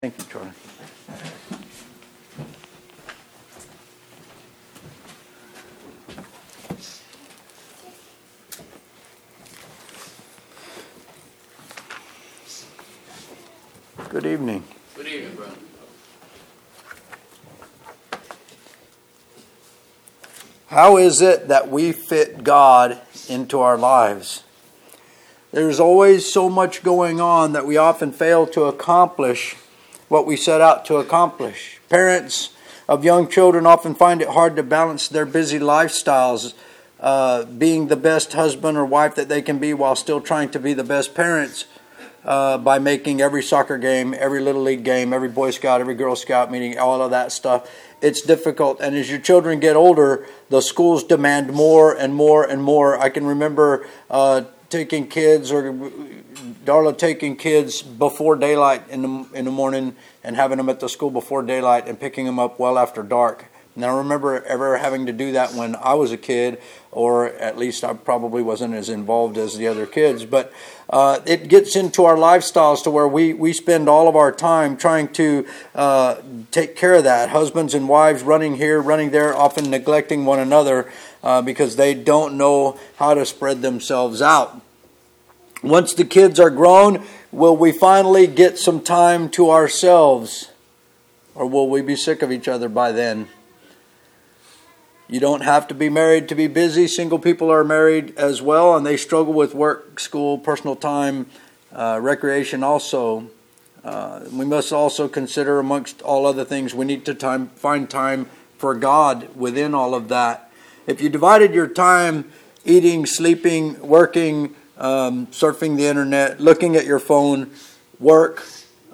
Thank you, Charlie. Good evening. Good evening, brother. How is it that we fit God into our lives? There's always so much going on that we often fail to accomplish what we set out to accomplish. Parents of young children often find it hard to balance their busy lifestyles, being the best husband or wife that they can be while still trying to be the best parents by making every soccer game, every Little League game, every Boy Scout, every Girl Scout meeting, all of that stuff. It's difficult. And as your children get older, the schools demand more and more and more. I can remember taking kids, or Darla taking kids before daylight in the morning and having them at the school before daylight and picking them up well after dark. And I remember ever having to do that when I was a kid, or at least I probably wasn't as involved as the other kids. But it gets into our lifestyles to where we spend all of our time trying to take care of that. Husbands and wives running here, running there, often neglecting one another because they don't know how to spread themselves out. Once the kids are grown, will we finally get some time to ourselves? Or will we be sick of each other by then? You don't have to be married to be busy. Single people are married as well, and they struggle with work, school, personal time, recreation also. We must also consider, amongst all other things, we need to find time for God within all of that. If you divided your time eating, sleeping, working, surfing the internet, looking at your phone, work,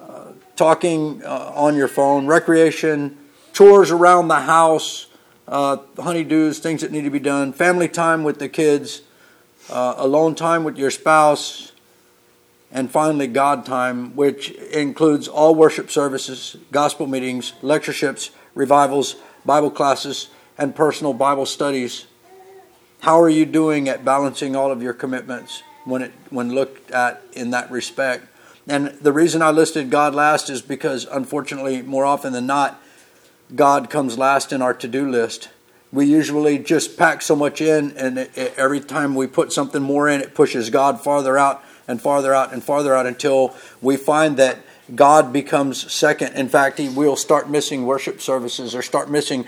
talking on your phone, recreation, chores around the house, honeydews, things that need to be done, family time with the kids, alone time with your spouse, and finally God time, which includes all worship services, gospel meetings, lectureships, revivals, Bible classes, and personal Bible studies. How are you doing at balancing all of your commitments when looked at in that respect? And the reason I listed God last is because, unfortunately, more often than not, God comes last in our to-do list. We usually just pack so much in, and every time we put something more in, it pushes God farther out and farther out and farther out until we find that God becomes second. In fact, we'll start missing worship services or start missing.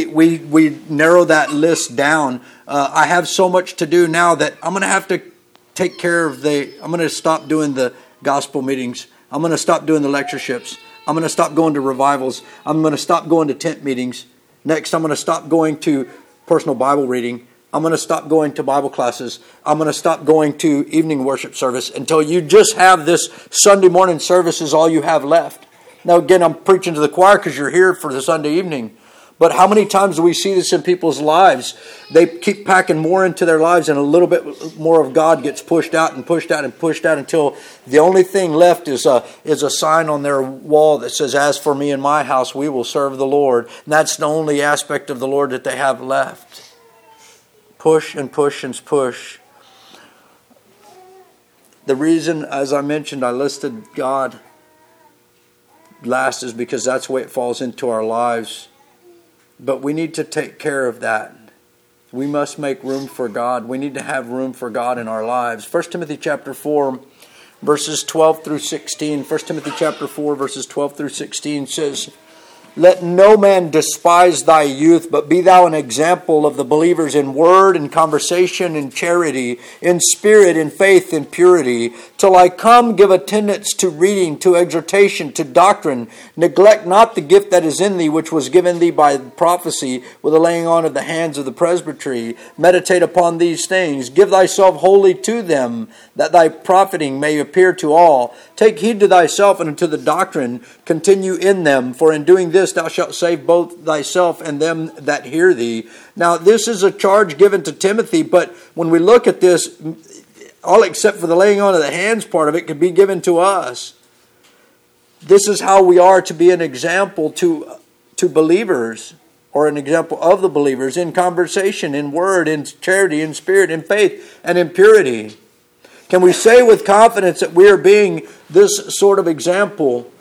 We narrow that list down. I have so much to do now that I'm going to have to take care of I'm going to stop doing the gospel meetings. I'm going to stop doing the lectureships. I'm going to stop going to revivals. I'm going to stop going to tent meetings. Next, I'm going to stop going to personal Bible reading. I'm going to stop going to Bible classes. I'm going to stop going to evening worship service until you just have this Sunday morning service is all you have left. Now, again, I'm preaching to the choir because you're here for the Sunday evening. But how many times do we see this in people's lives? They keep packing more into their lives and a little bit more of God gets pushed out and pushed out and pushed out until the only thing left is a sign on their wall that says, "As for me and my house, we will serve the Lord." And that's the only aspect of the Lord that they have left. Push and push and push. The reason, as I mentioned, I listed God last is because that's the way it falls into our lives. But we need to take care of that. We must make room for God. We need to have room for God in our lives. 1 Timothy chapter 4, verses 12 through 16. 1 Timothy chapter 4, verses 12 through 16 says, "Let no man despise thy youth, but be thou an example of the believers in word, in conversation, in charity, in spirit, in faith, in purity. Till I come, give attendance to reading, to exhortation, to doctrine. Neglect not the gift that is in thee, which was given thee by prophecy, with the laying on of the hands of the presbytery. Meditate upon these things. Give thyself wholly to them, that thy profiting may appear to all. Take heed to thyself and unto the doctrine. Continue in them, for in doing this thou shalt save both thyself and them that hear thee." Now, this is a charge given to Timothy, but when we look at this, all except for the laying on of the hands part of it could be given to us. This is how we are to be an example to believers, or an example of the believers in conversation, in word, in charity, in spirit, in faith, and in purity. Can we say with confidence that we are being this sort of example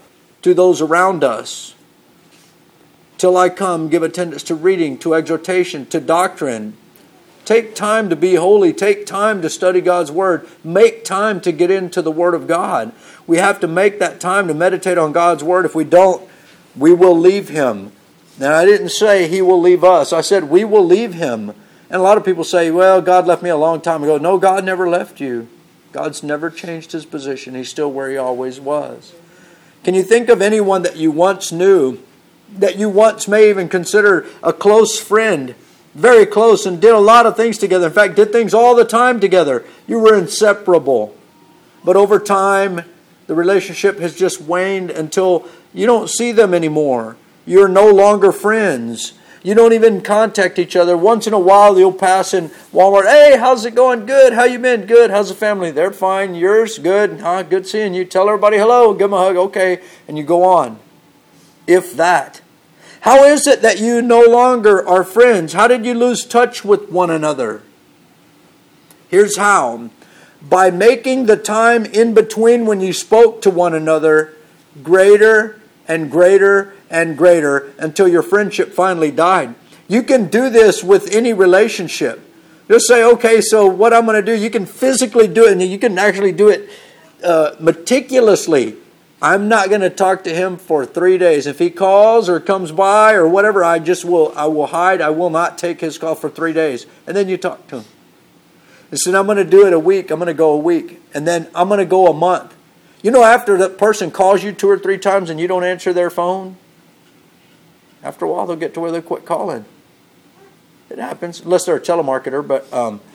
to those around us. Till I come, give attendance to reading, to exhortation, to doctrine. Take time to be holy. Take time to study God's Word. Make time to get into the Word of God. We have to make that time to meditate on God's Word. If we don't, we will leave Him. Now, I didn't say He will leave us. I said we will leave Him. And a lot of people say, well, God left me a long time ago. No, God never left you. God's never changed His position. He's still where He always was. Can you think of anyone that you once knew, that you once may even consider a close friend, very close, and did a lot of things together? In fact, did things all the time together. You were inseparable. But over time, the relationship has just waned until you don't see them anymore. You're no longer friends. You don't even contact each other. Once in a while, you'll pass in Walmart. Hey, how's it going? Good. How you been? Good. How's the family? They're fine. Yours? Good. Good seeing you. Tell everybody hello. Give them a hug. Okay. And you go on. If that. How is it that you no longer are friends? How did you lose touch with one another? Here's how. By making the time in between when you spoke to one another greater and greater and greater until your friendship finally died. You can do this with any relationship. Just say, okay, so what I'm going to do, you can physically do it, and you can actually do it meticulously. I'm not going to talk to him for 3 days. If he calls or comes by or whatever, I will hide. I will not take his call for 3 days. And then you talk to him. And said, I'm going to do it a week. I'm going to go a week. And then I'm going to go a month. You know, after that person calls you 2 or 3 times and you don't answer their phone, after a while they'll get to where they quit calling. It happens, unless they're a telemarketer. But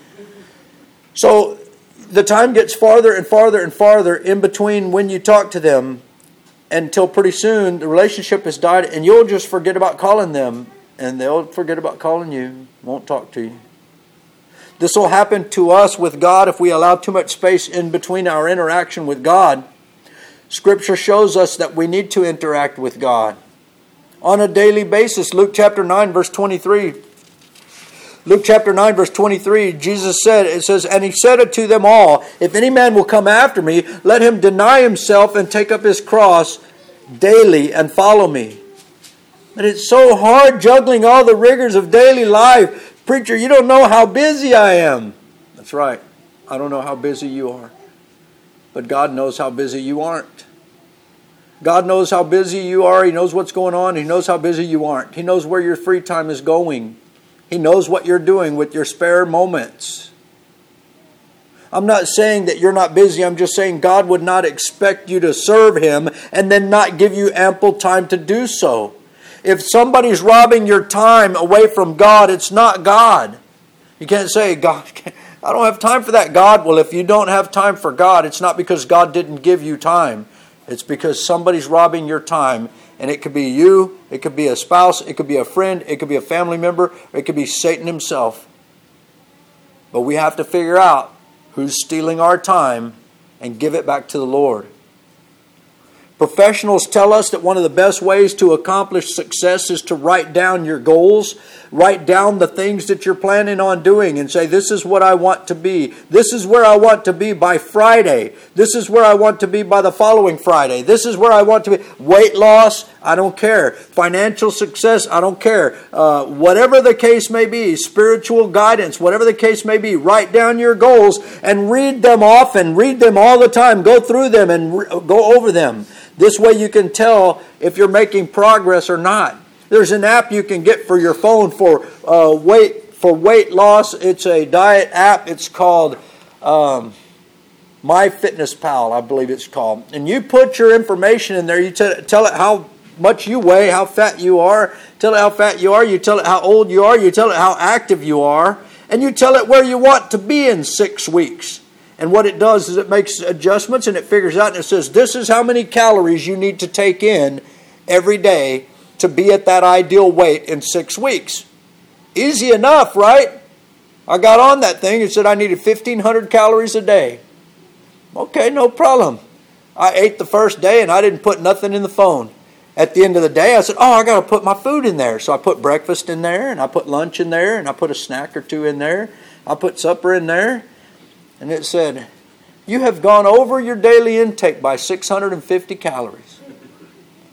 so the time gets farther and farther and farther in between when you talk to them until pretty soon the relationship has died and you'll just forget about calling them and they'll forget about calling you, won't talk to you. This will happen to us with God if we allow too much space in between our interaction with God. Scripture shows us that we need to interact with God on a daily basis. Luke chapter 9 verse 23. Luke chapter 9 verse 23, Jesus said, it says, and he said unto them all, if any man will come after me, let him deny himself and take up his cross daily and follow me. But it's so hard juggling all the rigors of daily life. Preacher, you don't know how busy I am. That's right. I don't know how busy you are. But God knows how busy you aren't. God knows how busy you are. He knows what's going on. He knows how busy you aren't. He knows where your free time is going. He knows what you're doing with your spare moments. I'm not saying that you're not busy. I'm just saying God would not expect you to serve Him and then not give you ample time to do so. If somebody's robbing your time away from God, it's not God. You can't say, God, I don't have time for that, God. Well, if you don't have time for God, it's not because God didn't give you time. It's because somebody's robbing your time. And it could be you, it could be a spouse, it could be a friend, it could be a family member, or it could be Satan himself. But we have to figure out who's stealing our time and give it back to the Lord. Professionals tell us that one of the best ways to accomplish success is to write down your goals, write down the things that you're planning on doing and say, this is what I want to be. This is where I want to be by Friday. This is where I want to be by the following Friday. This is where I want to be. Weight loss, I don't care. Financial success, I don't care. Whatever the case may be, spiritual guidance, whatever the case may be, write down your goals and read them often. Read them all the time. Go through them and go over them. This way you can tell if you're making progress or not. There's an app you can get for your phone for weight loss. It's a diet app. It's called MyFitnessPal, I believe it's called. And you put your information in there. You tell it how much you weigh, how fat you are. Tell it how fat you are. You tell it how old you are. You tell it how active you are. And you tell it where you want to be in 6 weeks. And what it does is it makes adjustments and it figures out and it says, this is how many calories you need to take in every day to be at that ideal weight in 6 weeks. Easy enough, right? I got on that thing and said I needed 1,500 calories a day. Okay, no problem. I ate the first day and I didn't put nothing in the phone. At the end of the day, I said, I got to put my food in there. So I put breakfast in there and I put lunch in there and I put a snack or two in there. I put supper in there. And it said, you have gone over your daily intake by 650 calories.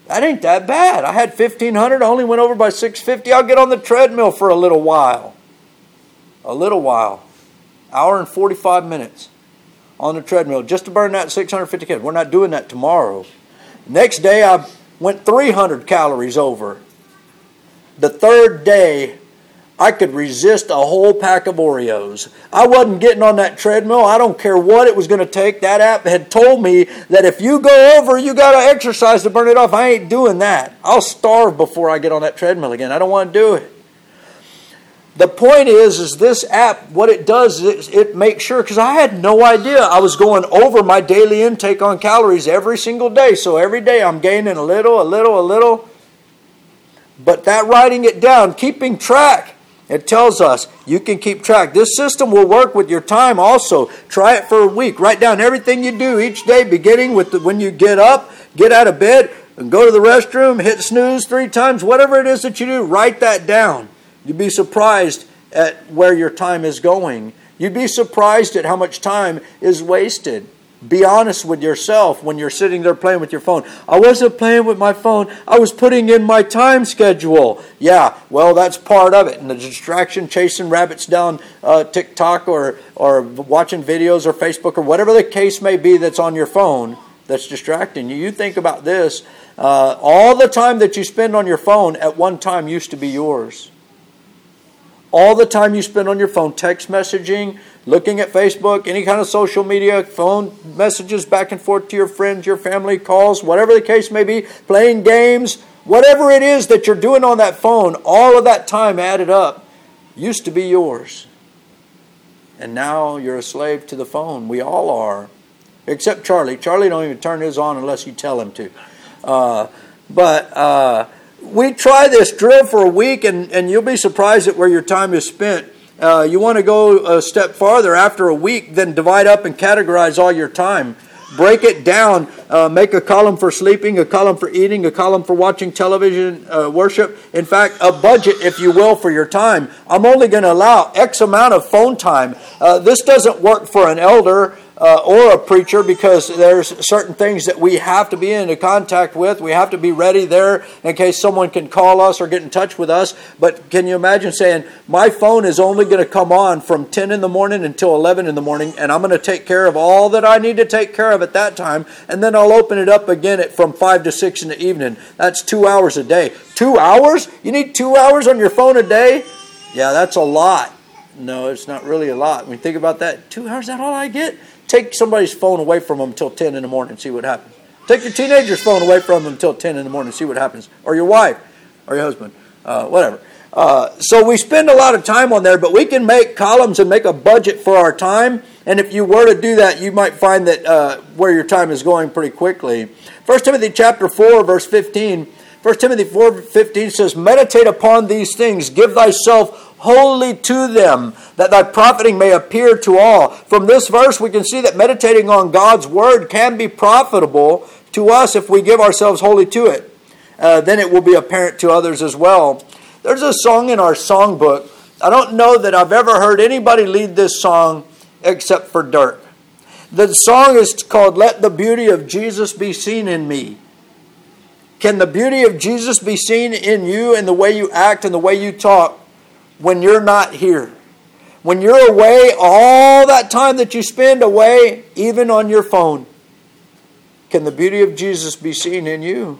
That ain't that bad. I had 1,500. I only went over by 650. I'll get on the treadmill for a little while. A little while. Hour and 45 minutes on the treadmill just to burn that 650 calories. We're not doing that tomorrow. Next day, I went 300 calories over. The third day, I could resist a whole pack of Oreos. I wasn't getting on that treadmill. I don't care what it was going to take. That app had told me that if you go over, you got to exercise to burn it off. I ain't doing that. I'll starve before I get on that treadmill again. I don't want to do it. The point is this app, what it does is it makes sure, because I had no idea I was going over my daily intake on calories every single day. So every day I'm gaining a little. But that writing it down, keeping track, it tells us you can keep track. This system will work with your time also. Try it for a week. Write down everything you do each day, beginning with when you get up, get out of bed, and go to the restroom, hit snooze 3 times, whatever it is that you do, write that down. You'd be surprised at where your time is going. You'd be surprised at how much time is wasted. Be honest with yourself when you're sitting there playing with your phone. I wasn't playing with my phone. I was putting in my time schedule. Yeah, well, that's part of it. And the distraction, chasing rabbits down TikTok or watching videos or Facebook or whatever the case may be that's on your phone that's distracting you. You think about this. All the time that you spend on your phone at one time used to be yours. All the time you spend on your phone, text messaging, looking at Facebook, any kind of social media, phone messages back and forth to your friends, your family, calls, whatever the case may be, playing games, whatever it is that you're doing on that phone, all of that time added up used to be yours. And now you're a slave to the phone. We all are. Except Charlie. Charlie don't even turn his on unless you tell him to. We try this drill for a week, and you'll be surprised at where your time is spent. You want to go a step farther after a week, then divide up and categorize all your time. Break it down. Make a column for sleeping, a column for eating, a column for watching television, worship. In fact, a budget, if you will, for your time. I'm only going to allow X amount of phone time. This doesn't work for an elder or a preacher, because there's certain things that we have to be in contact with. We have to be ready there in case someone can call us or get in touch with us. But can you imagine saying, my phone is only going to come on from 10 in the morning until 11 in the morning, and I'm going to take care of all that I need to take care of at that time, and then I'll open it up again from 5 to 6 in the evening. That's 2 hours a day. 2 hours? You need 2 hours on your phone a day? Yeah, that's a lot. No, it's not really a lot. When you think about that, 2 hours, is that all I get? Take somebody's phone away from them until 10 in the morning and see what happens. Take your teenager's phone away from them until 10 in the morning and see what happens. Or your wife, or your husband, whatever. So we spend a lot of time on there, but we can make columns and make a budget for our time. And if you were to do that, you might find that where your time is going pretty quickly. 1 Timothy chapter 4, verse 15. 1 Timothy 4:15 says, meditate upon these things, give thyself wholly to them, that thy profiting may appear to all. From this verse we can see that meditating on God's word can be profitable to us if we give ourselves wholly to it. Then it will be apparent to others as well. There's a song in our songbook. I don't know that I've ever heard anybody lead this song except for Dirk. The song is called Let the Beauty of Jesus Be Seen in Me. Can the beauty of Jesus be seen in you and the way you act and the way you talk when you're not here? When you're away, all that time that you spend away, even on your phone, can the beauty of Jesus be seen in you?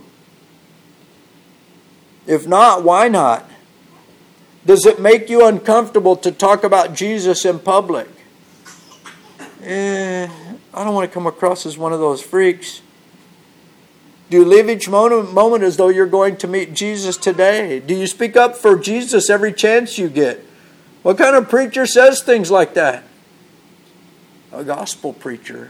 If not, why not? Does it make you uncomfortable to talk about Jesus in public? I don't want to come across as one of those freaks. Do you live each moment as though you're going to meet Jesus today? Do you speak up for Jesus every chance you get? What kind of preacher says things like that? A gospel preacher.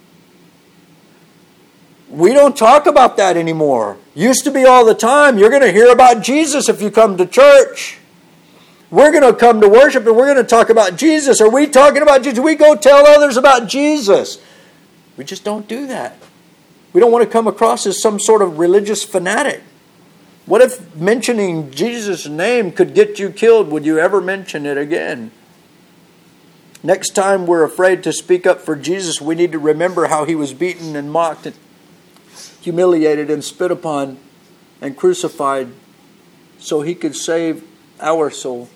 We don't talk about that anymore. Used to be all the time. You're going to hear about Jesus if you come to church. We're going to come to worship and we're going to talk about Jesus. Are we talking about Jesus? We go tell others about Jesus. We just don't do that. We don't want to come across as some sort of religious fanatic. What if mentioning Jesus' name could get you killed? Would you ever mention it again? Next time we're afraid to speak up for Jesus, we need to remember how he was beaten and mocked and humiliated and spit upon and crucified so he could save our soul.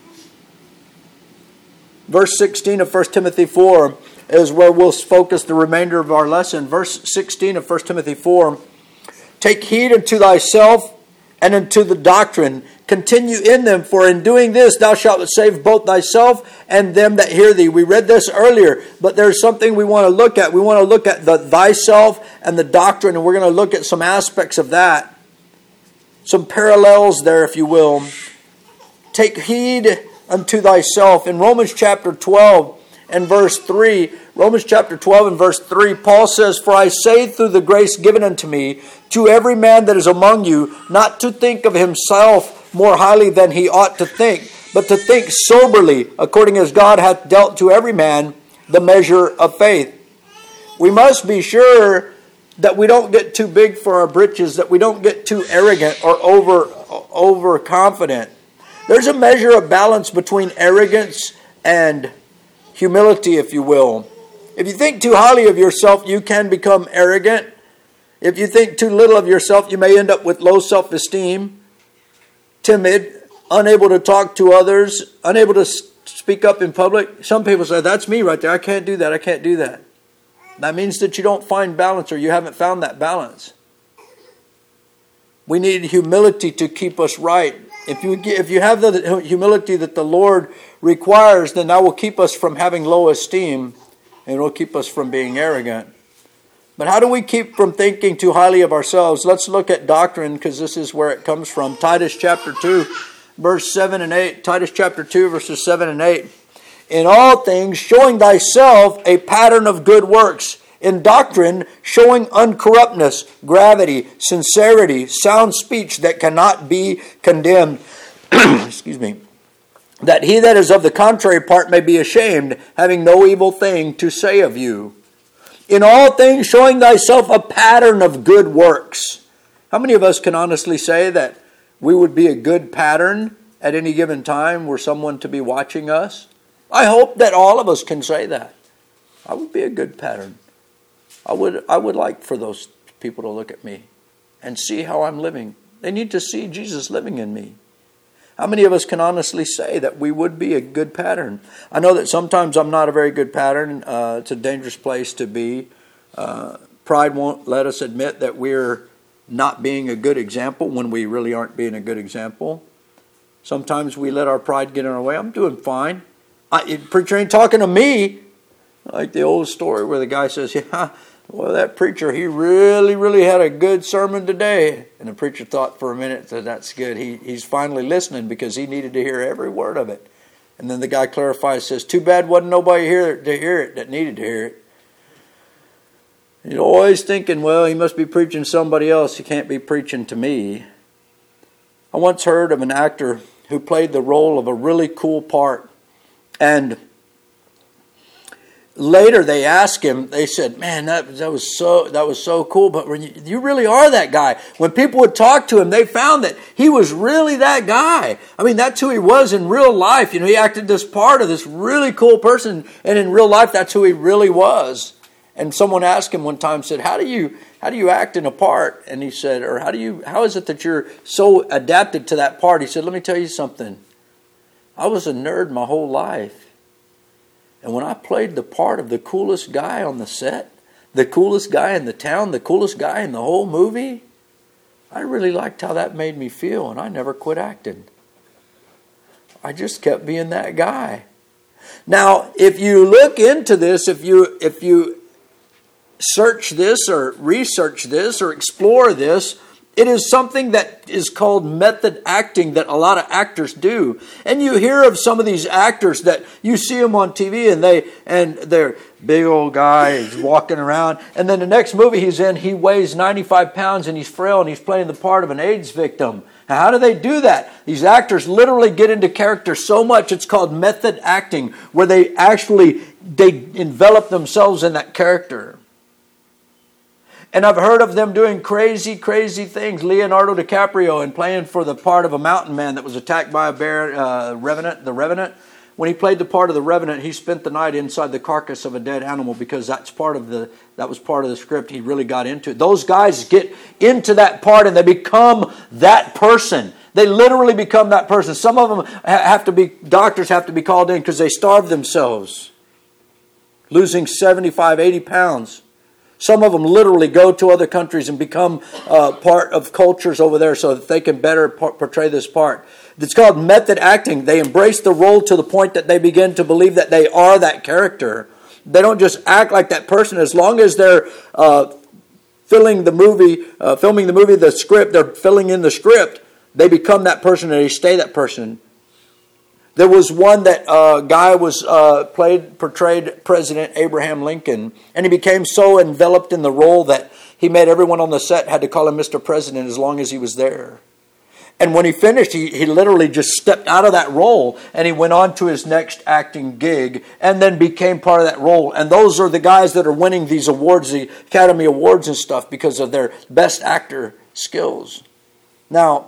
Verse 16 of 1 Timothy 4 is where we'll focus the remainder of our lesson. Verse 16 of 1 Timothy 4, take heed unto thyself and unto the doctrine. Continue in them, for in doing this thou shalt save both thyself and them that hear thee. We read this earlier, but there's something we want to look at. We want to look at the thyself and the doctrine, and we're going to look at some aspects of that. Some parallels there, if you will. Take heed unto thyself. In Romans chapter 12 and verse 3, Romans chapter 12 and verse 3, Paul says, for I say through the grace given unto me, to every man that is among you, not to think of himself more highly than he ought to think, but to think soberly, according as God hath dealt to every man the measure of faith. We must be sure that we don't get too big for our britches, that we don't get too arrogant or overconfident. There's a measure of balance between arrogance and humility, if you will. If you think too highly of yourself, you can become arrogant. If you think too little of yourself, you may end up with low self-esteem, timid, unable to talk to others, unable to speak up in public. Some people say, that's me right there. I can't do that. I can't do that. That means that you don't find balance, or you haven't found that balance. We need humility to keep us right. If you have the humility that the Lord requires, then that will keep us from having low esteem, and it will keep us from being arrogant. But how do we keep from thinking too highly of ourselves? Let's look at doctrine, because this is where it comes from. Titus chapter 2, verse 7 and 8. Titus chapter 2, verses 7 and 8. In all things, showing thyself a pattern of good works. In doctrine, showing uncorruptness, gravity, sincerity, sound speech that cannot be condemned. Excuse me. That he that is of the contrary part may be ashamed, having no evil thing to say of you. In all things, showing thyself a pattern of good works. How many of us can honestly say that we would be a good pattern at any given time were someone to be watching us? I hope that all of us can say that. I would be a good pattern. I would like for those people to look at me and see how I'm living. They need to see Jesus living in me. How many of us can honestly say that we would be a good pattern? I know that sometimes I'm not a very good pattern. It's a dangerous place to be. Pride won't let us admit that we're not being a good example when we really aren't being a good example. Sometimes we let our pride get in our way. I'm doing fine. Preacher ain't talking to me. Like the old story where the guy says, yeah, well, that preacher, he really had a good sermon today. And the preacher thought for a minute that that's good. He's finally listening because he needed to hear every word of it. And then the guy clarifies, says, too bad wasn't nobody here to hear it that needed to hear it. You're always thinking, well, he must be preaching to somebody else. He can't be preaching to me. I once heard of an actor who played the role of a really cool part. And later they asked him, they said, man, that was so cool, but you really are that guy. When people would talk to him, they found that he was really that guy. I mean, that's who he was in real life. You know, he acted this part of this really cool person, and in real life, that's who he really was. And someone asked him one time, said, how do you act in a part? And he said, or how is it that you're so adapted to that part? He said, let me tell you something. I was a nerd my whole life. And when I played the part of the coolest guy on the set, the coolest guy in the town, the coolest guy in the whole movie, I really liked how that made me feel, and I never quit acting. I just kept being that guy. Now, if you look into this, if you search this or research this or explore this, it is something that is called method acting that a lot of actors do. And you hear of some of these actors that you see them on TV and they're big old guy, he's walking around. And then the next movie he's in, he weighs 95 pounds and he's frail and he's playing the part of an AIDS victim. Now, how do they do that? These actors literally get into character so much, it's called method acting, where they envelop themselves in that character. And I've heard of them doing crazy things. Leonardo DiCaprio and playing for the part of a mountain man that was attacked by a bear, the Revenant. When he played the part of the revenant, he spent the night inside the carcass of a dead animal because that was part of the script. He really got into it. Those guys get into that part and they become that person. They literally become that person. Some of them doctors have to be called in because they starve themselves, losing 75, 80 pounds. Some of them literally go to other countries and become part of cultures over there so that they can better portray this part. It's called method acting. They embrace the role to the point that they begin to believe that they are that character. They don't just act like that person. As long as they're filming the movie, the script, they're filling in the script, they become that person and they stay that person. There was one that guy was portrayed President Abraham Lincoln, and he became so enveloped in the role that he made everyone on the set had to call him Mr. President as long as he was there. And when he finished, he literally just stepped out of that role and he went on to his next acting gig and then became part of that role. And those are the guys that are winning these awards, the Academy Awards and stuff, because of their best actor skills. Now,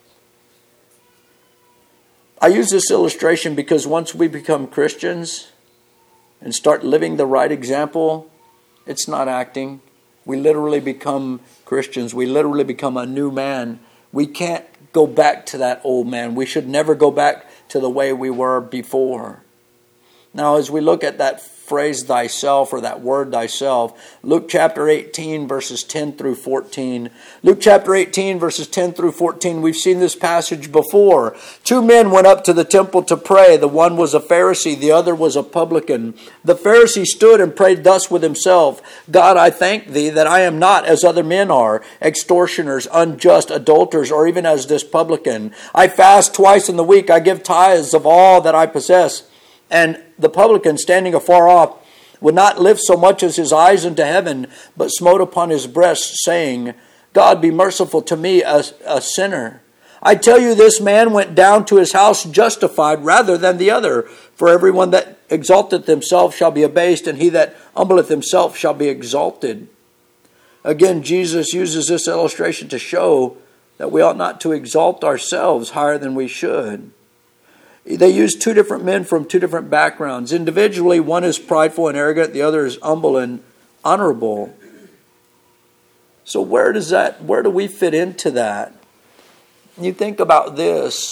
I use this illustration because once we become Christians and start living the right example, it's not acting. We literally become Christians. We literally become a new man. We can't go back to that old man. We should never go back to the way we were before. Now, as we look at that phrase thyself, or that word thyself, Luke chapter 18 verses 10 through 14. Luke chapter 18 verses 10 through 14, we've seen this passage before. 2 men went up to the temple to pray. The one was a Pharisee, the other was a publican. The Pharisee stood and prayed thus with himself, God, I thank thee that I am not as other men are, extortioners, unjust, adulterers, or even as this publican. I fast twice in the week. I give tithes of all that I possess. And the publican, standing afar off, would not lift so much as his eyes into heaven, but smote upon his breast, saying, God, be merciful to me, a sinner. I tell you, this man went down to his house justified rather than the other. For everyone that exalteth himself shall be abased, and he that humbleth himself shall be exalted. Again, Jesus uses this illustration to show that we ought not to exalt ourselves higher than we should. They use 2 different men from 2 different backgrounds. Individually, one is prideful and arrogant, the other is humble and honorable. So where do we fit into that? You think about this.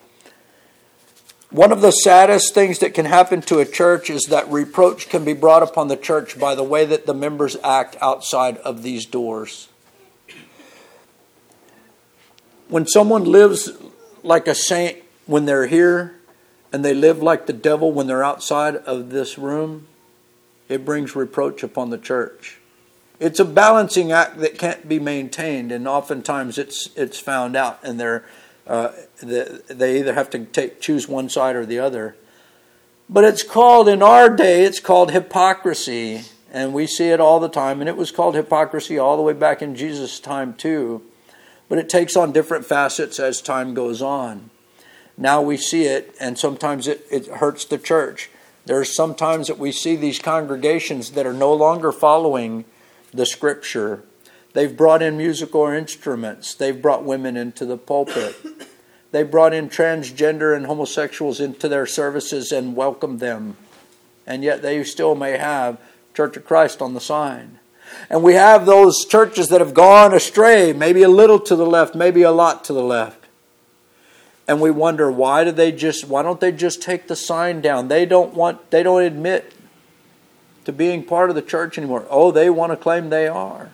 One of the saddest things that can happen to a church is that reproach can be brought upon the church by the way that the members act outside of these doors. When someone lives like a saint when they're here, and they live like the devil when they're outside of this room, it brings reproach upon the church. It's a balancing act that can't be maintained, and oftentimes it's found out, and they either have to choose one side or the other. But it's called, in our day, it's called hypocrisy, and we see it all the time, and it was called hypocrisy all the way back in Jesus' time too. But it takes on different facets as time goes on. Now we see it, and sometimes it hurts the church. There's sometimes that we see these congregations that are no longer following the Scripture. They've brought in musical instruments. They've brought women into the pulpit. They've brought in transgender and homosexuals into their services and welcomed them. And yet they still may have Church of Christ on the sign. And we have those churches that have gone astray, maybe a little to the left, maybe a lot to the left. And we wonder, why don't they just take the sign down? They don't admit to being part of the church anymore. Oh, they want to claim they are.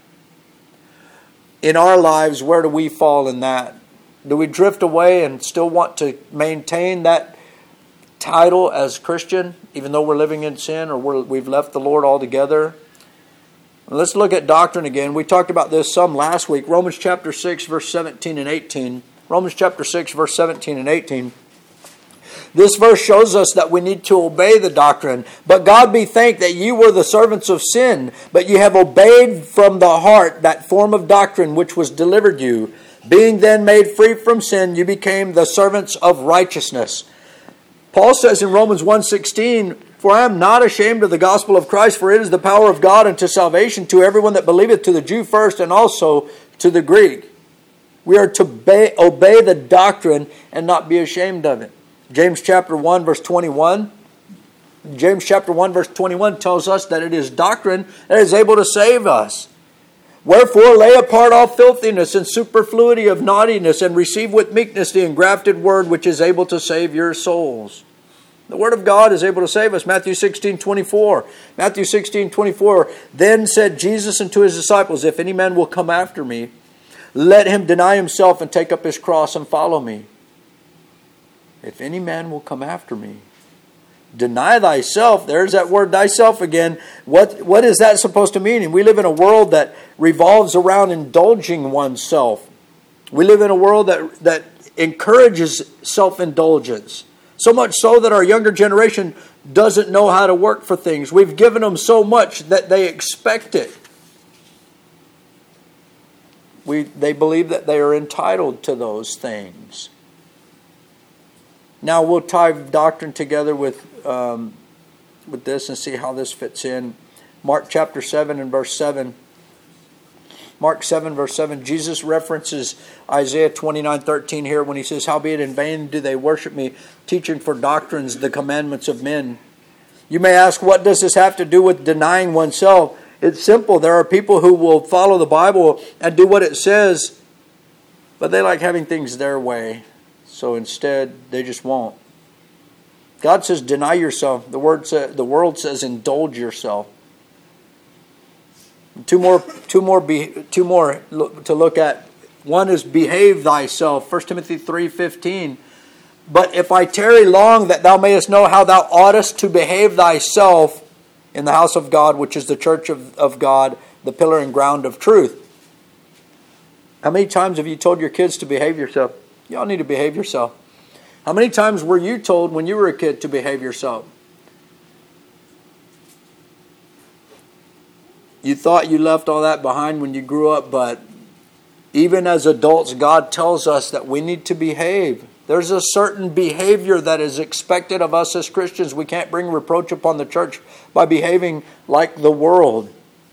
In our lives, where do we fall in that? Do we drift away and still want to maintain that title as Christian, even though we're living in sin, or we've left the Lord altogether? Let's look at doctrine again. We talked about this some last week. Romans chapter 6, verse 17 and 18. Romans chapter 6, verse 17 and 18. This verse shows us that we need to obey the doctrine. But God be thanked that ye were the servants of sin, but ye have obeyed from the heart that form of doctrine which was delivered you. Being then made free from sin, you became the servants of righteousness. Paul says in Romans 1:16, For I am not ashamed of the gospel of Christ, for it is the power of God unto salvation to everyone that believeth, to the Jew first, and also to the Greek. We are to obey the doctrine and not be ashamed of it. James chapter 1 verse 21. James chapter 1 verse 21 tells us that it is doctrine that is able to save us. Wherefore lay apart all filthiness and superfluity of naughtiness, and receive with meekness the engrafted word which is able to save your souls. The word of God is able to save us. Matthew 16:24. Matthew 16:24. Then said Jesus unto his disciples, if any man will come after me, let him deny himself and take up his cross and follow me. If any man will come after me. Deny thyself. There's that word thyself again. What is that supposed to mean? And we live in a world that revolves around indulging oneself. We live in a world that encourages self-indulgence. So much so that our younger generation doesn't know how to work for things. We've given them so much that they expect it. They believe that they are entitled to those things. Now we'll tie doctrine together with this and see how this fits in. Mark chapter 7 and verse 7. Mark 7 verse 7. Jesus references Isaiah 29:13 here when he says, howbeit in vain do they worship me, teaching for doctrines the commandments of men. You may ask, what does this have to do with denying oneself? It's simple. There are people who will follow the Bible and do what it says, but they like having things their way. So instead, they just won't. God says, deny yourself. The world says, indulge yourself. Two more to look at. One is behave thyself. 1 Timothy 3:15. But if I tarry long, that thou mayest know how thou oughtest to behave thyself in the house of God, which is the church of God, the pillar and ground of truth. How many times have you told your kids to behave yourself? Y'all need to behave yourself. How many times were you told when you were a kid to behave yourself? You thought you left all that behind when you grew up, but even as adults, God tells us that we need to behave. There's a certain behavior that is expected of us as Christians. We can't bring reproach upon the church by behaving like the world.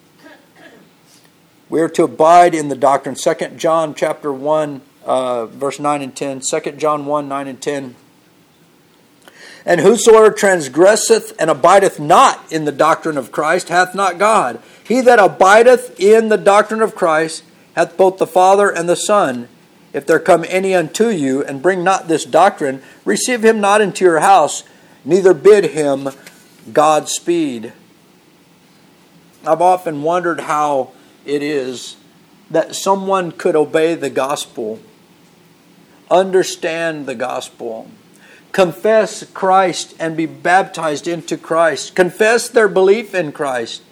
We are to abide in the doctrine. 2 John chapter 1, verse 9 and 10. 2 John 1, 9 and 10. And whosoever transgresseth and abideth not in the doctrine of Christ hath not God. He that abideth in the doctrine of Christ hath both the Father and the Son. If there come any unto you, and bring not this doctrine, receive him not into your house, neither bid him Godspeed. I've often wondered how it is that someone could obey the gospel, understand the gospel, confess Christ and be baptized into Christ, confess their belief in Christ,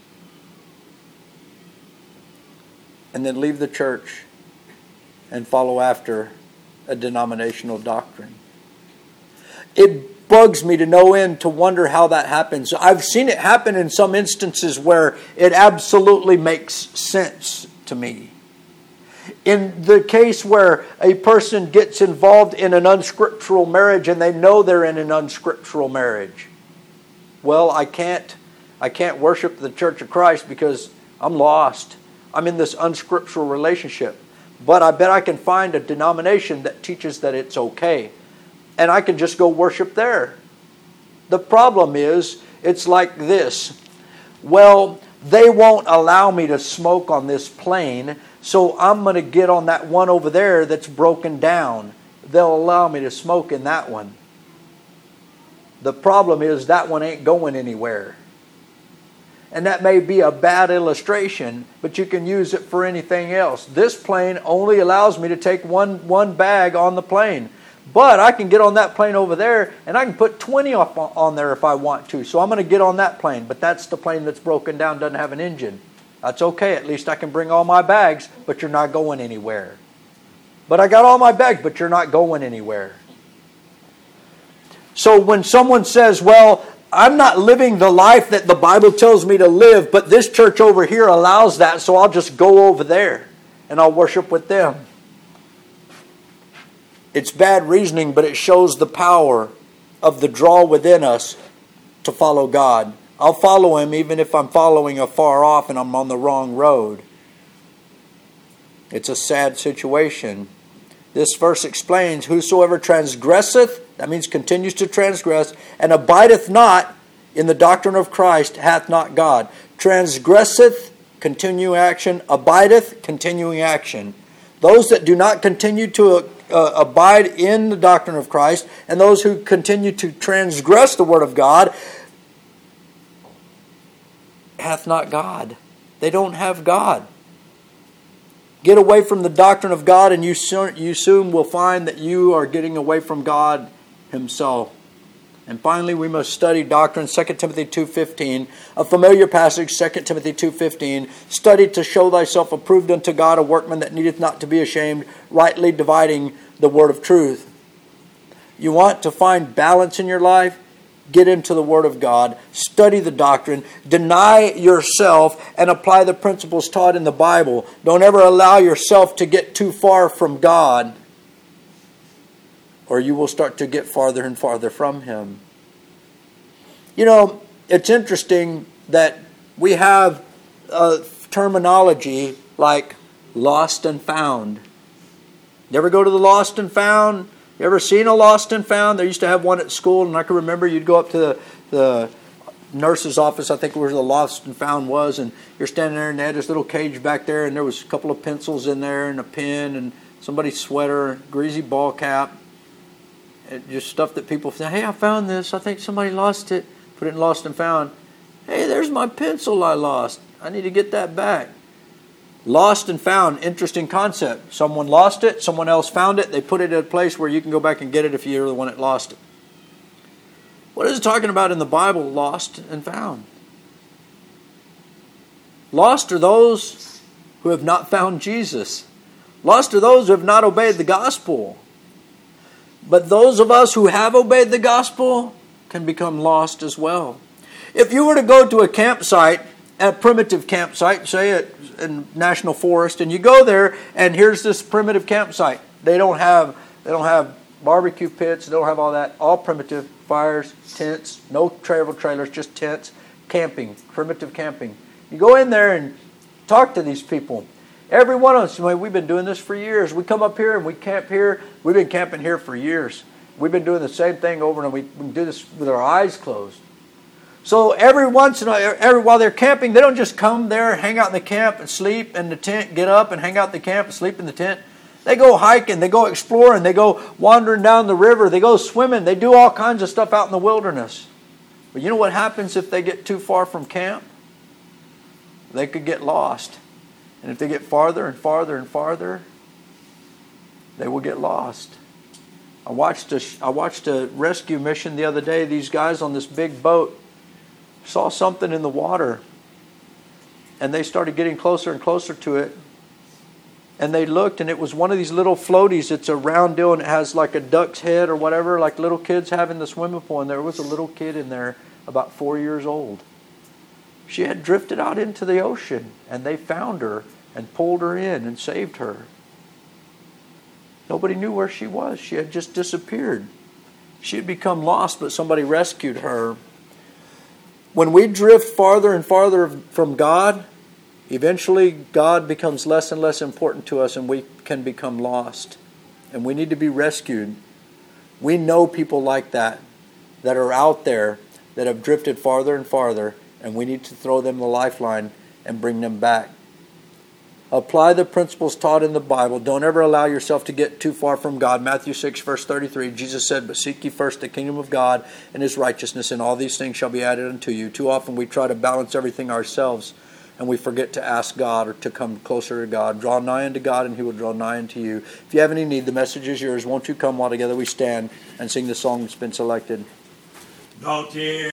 and then leave the church and follow after a denominational doctrine. It bugs me to no end to wonder how that happens. I've seen it happen in some instances where it absolutely makes sense to me. In the case where a person gets involved in an unscriptural marriage and they know they're in an unscriptural marriage. Well, I can't worship the Church of Christ because I'm lost. I'm in this unscriptural relationship. But I bet I can find a denomination that teaches that it's okay. And I can just go worship there. The problem is, it's like this. Well, they won't allow me to smoke on this plane, so I'm going to get on that one over there that's broken down. They'll allow me to smoke in that one. The problem is that one ain't going anywhere. And that may be a bad illustration, but you can use it for anything else. This plane only allows me to take one bag on the plane. But I can get on that plane over there, and I can put 20 up on there if I want to. So I'm going to get on that plane. But that's the plane that's broken down, doesn't have an engine. That's okay. At least I can bring all my bags, but you're not going anywhere. But I got all my bags, but you're not going anywhere. So when someone says, well, I'm not living the life that the Bible tells me to live, but this church over here allows that, so I'll just go over there and I'll worship with them. It's bad reasoning, but it shows the power of the draw within us to follow God. I'll follow Him even if I'm following afar off and I'm on the wrong road. It's a sad situation. This verse explains, whosoever transgresseth, That means continues to transgress, and abideth not in the doctrine of Christ, hath not God. Transgresseth, continuing action. Abideth, continuing action. Those that do not continue to abide in the doctrine of Christ, and those who continue to transgress the Word of God, hath not God. They don't have God. Get away from the doctrine of God, and you soon will find that you are getting away from God Himself. And finally, we must study doctrine, 2 Timothy 2:15, a familiar passage, 2 Timothy 2:15. Study to show thyself approved unto God, a workman that needeth not to be ashamed, rightly dividing the word of truth. You want to find balance in your life? Get into the Word of God, study the doctrine, deny yourself, and apply the principles taught in the Bible. Don't ever allow yourself to get too far from God, or you will start to get farther and farther from Him. You know, it's interesting that we have a terminology like lost and found. You ever go to the lost and found? You ever seen a lost and found? They used to have one at school, and I can remember you'd go up to the nurse's office, I think where the lost and found was, and you're standing there, and they had this little cage back there, and there was a couple of pencils in there, and a pen, and somebody's sweater, greasy ball cap, and just stuff that people say, hey, I found this, I think somebody lost it, put it in lost and found. Hey, there's my pencil I lost, I need to get that back. Lost and found, interesting concept. Someone lost it, someone else found it, they put it in a place where you can go back and get it if you're the one that lost it. What is it talking about in the Bible, lost and found? Lost are those who have not found Jesus. Lost are those who have not obeyed the gospel. But those of us who have obeyed the gospel can become lost as well. If you were to go to a campsite, a primitive campsite, say at in National Forest, and you go there, and here's this primitive campsite. They don't have barbecue pits. They don't have all that. All primitive, fires, tents, no travel trailers, just tents, camping, primitive camping. You go in there and talk to these people. Every one of us, we've been doing this for years. We come up here and we camp here. We've been camping here for years. We've been doing the same thing over and over. We can do this with our eyes closed. So every once in a while, while they're camping, they don't just come there, hang out in the camp and sleep in the tent, get up and hang out in the camp and sleep in the tent. They go hiking, they go exploring, they go wandering down the river, they go swimming, they do all kinds of stuff out in the wilderness. But you know what happens if they get too far from camp? They could get lost. And if they get farther and farther and farther, they will get lost. I watched a rescue mission the other day. These guys on this big boat saw something in the water, and they started getting closer and closer to it, and they looked, and it was one of these little floaties. It's a round deal, and it has like a duck's head or whatever, like little kids have in the swimming pool, and there was a little kid in there about 4 years old. She had drifted out into the ocean, and they found her and pulled her in and saved her. Nobody knew where she was. She had just disappeared. She had become lost, but somebody rescued her. When we drift farther and farther from God, eventually God becomes less and less important to us, and we can become lost. And we need to be rescued. We know people like that are out there that have drifted farther and farther, and we need to throw them the lifeline and bring them back. Apply the principles taught in the Bible. Don't ever allow yourself to get too far from God. Matthew 6, verse 33, Jesus said, "But seek ye first the kingdom of God and His righteousness, and all these things shall be added unto you." Too often we try to balance everything ourselves, and we forget to ask God or to come closer to God. Draw nigh unto God, and He will draw nigh unto you. If you have any need, the message is yours. Won't you come while together we stand and sing the song that's been selected? No tears.